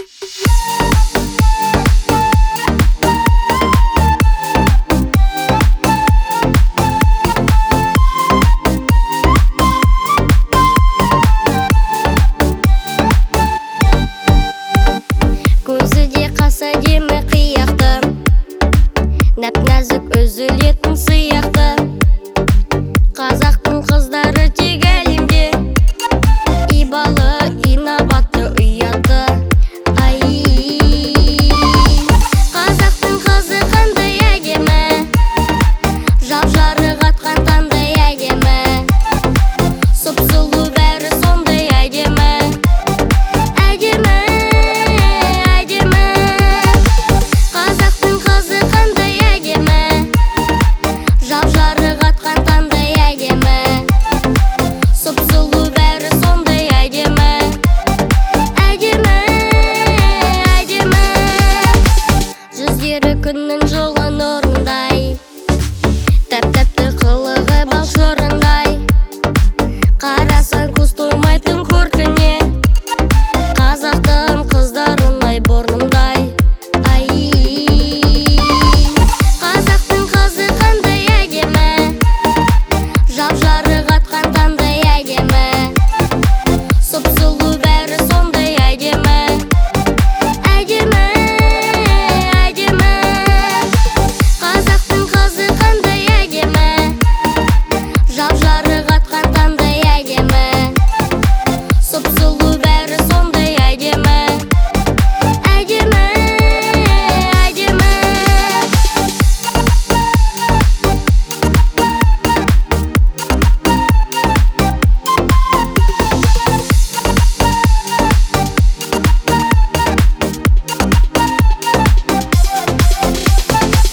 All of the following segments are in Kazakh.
Нәп-нәзік үзілетін сияқты. Қазақтың қыздары тек әлемде ибалы, инабатты, ұятты. Қазақтың қызы қандай әдемі, жап-жарық атқан таңдай әдемі, сұп-сұлу бәрі сондай әдемі. Әдемі, әдемі. Қазақтың қызы қандай әдемі, жап-жарық атқан таңдай әдемі, сұп-сұлу бәрі сондай әдемі. Әдемі, әдемі. Жүздері күннің жылы нұрындай, тәп-тәпті қылығы бал шырындай. Қарасаң көз тоймайтын көркіне, қазақтың қыздарындай бұрындай. Қазақтың қызы қандай әдемі, жап-жарық атқан таңдай әдемі, сұп-сұлу бәрі сондай әдемі. Әдемі, әдемі. Қазақтың қызы қандай әдемі, жап-жарық атқан таңдай әдемі, сұп-сұлу бәрі сондай әдемі. Әдемі, әдемі.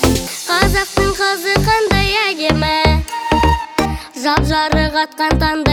Қазақтың қызы қандай әдемі, жап-жарық атқан таңдай